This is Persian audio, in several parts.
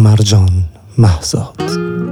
مرجان مهزاد.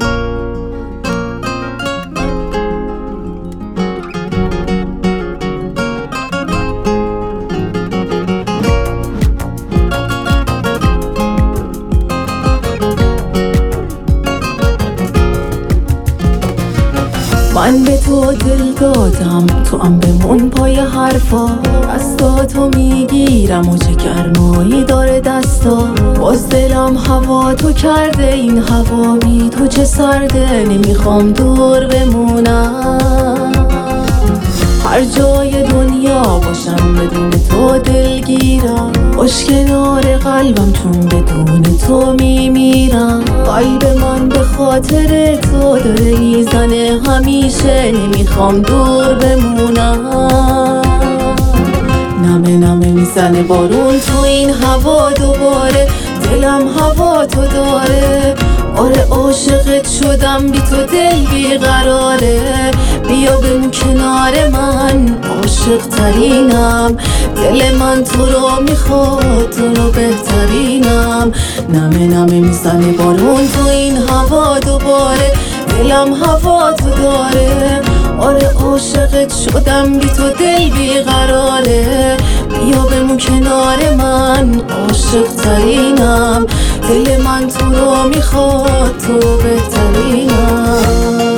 من به تو دل دادم، تو هم بمون پای حرفا. دستاتو میگیرم و چه گرمایی داره دستا. باز دلم هوا تو کرده، این هوا بی تو چه سرده. نمیخوام دور بمونم، هر جای دنیا باشم بدون تو دلگیرم. باش کنار قلبم چون بدون تو میمیرم. قلب من به خاطر تو داره میزنه همیشه، نمیخوام دور بمونم. نمه نمه میزنه بارون تو این هوا دوباره، دلم هوا تو داره. آره عاشقت شدم، بی تو دل بیقراره. بیا بمون کنار من، عاشق ترینم. دل من تو رو میخواد، تو رو بهترینم. نمه نمه میزنه بارون تو این هوا دوباره، دلم هوا تو داره. آره عاشقت شدم، بی تو دل بیقراره. بیا بمون کنار من، عاشق ترینم. دل من تو رو میخواد، تو بهترینم.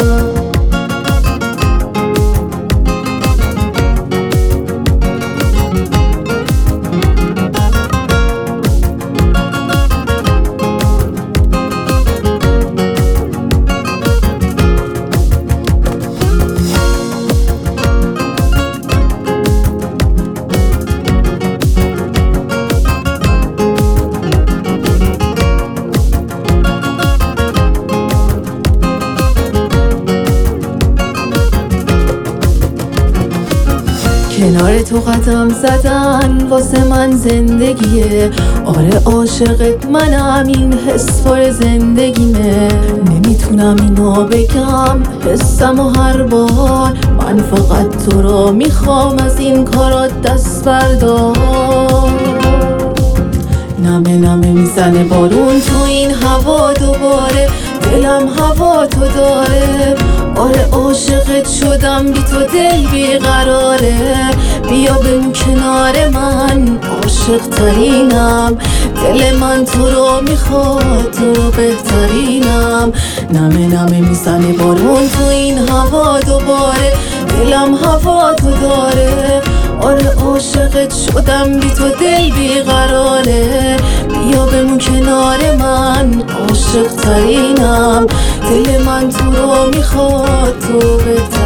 کنار تو قدم زدن واسه من زندگیه. آره عاشقت منم، این حس پر زندگیمه. نمیتونم اینو بگم حسم و هر بار. من فقط تو رو میخوام، از این کارات دست بردار. نمه نمه میزنه بارون تو این هوا دوباره، دلم هوا تو داره. آره عاشقت شدم، بی تو دل بیقراره. بیا بمون کنار من، عاشق ترینم. دل من تو رو میخواد، تو رو بهترینم. نمه نمه میزنه بارون تو این هوا دوباره، دلم هوا تو داره. آره عاشقت شدم، بی تو دل بیقراره. بیا بمون کنار من، عاشق ترینم. دل من تو رو میخواد، تو بهترینم.